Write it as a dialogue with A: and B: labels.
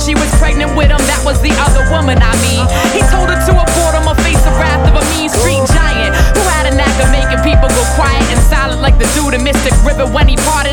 A: she was pregnant with him, that was the other woman, I mean. He told her to abort him, or face the wrath of a mean street giant who had a knack of making people go quiet and silent, like the dude in Mystic River when he parted